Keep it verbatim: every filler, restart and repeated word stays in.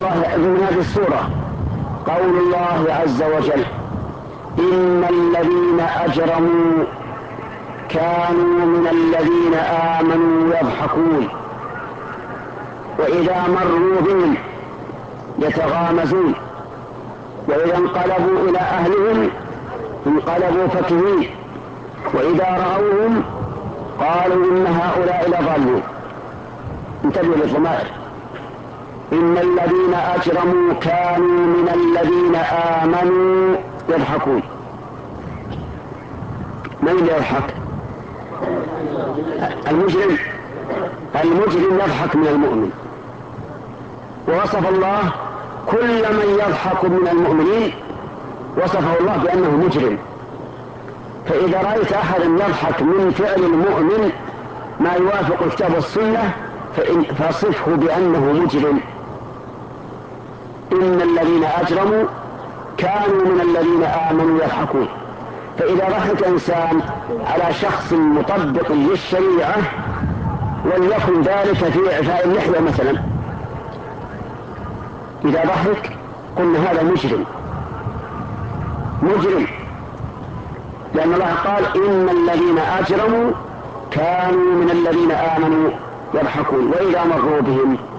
من هذه السورة قول الله عز وجل: إن الذين أجرموا كانوا من الذين آمنوا يضحكون وإذا مروا بهم يتغامزون وإذا انقلبوا إلى أهلهم انقلبوا فكهين وإذا رأوهم قالوا إن هؤلاء لضالون. انتبهوا للضمائر. إن الذين أجرموا كانوا من الذين آمنوا يضحكون. من يضحك؟ المجرم. المجرم يضحك من المؤمن. ووصف الله كل من يضحك من المؤمنين وصفه الله بأنه مجرم. فإذا رأيت أحدا يضحك من فعل المؤمن ما يوافق الكتاب والسنة فصفه بأنه مجرم. إن الذين أجرموا كانوا من الذين آمنوا يضحكون. فإذا ضحك إنسان على شخص مطبق للشريعة وليكن ذلك في إعفاء اللحية مثلا، إذا ضحك قلنا هذا مجرم مجرم لأن الله قال: إن الذين أجرموا كانوا من الذين آمنوا يضحكون وإذا مروا بهم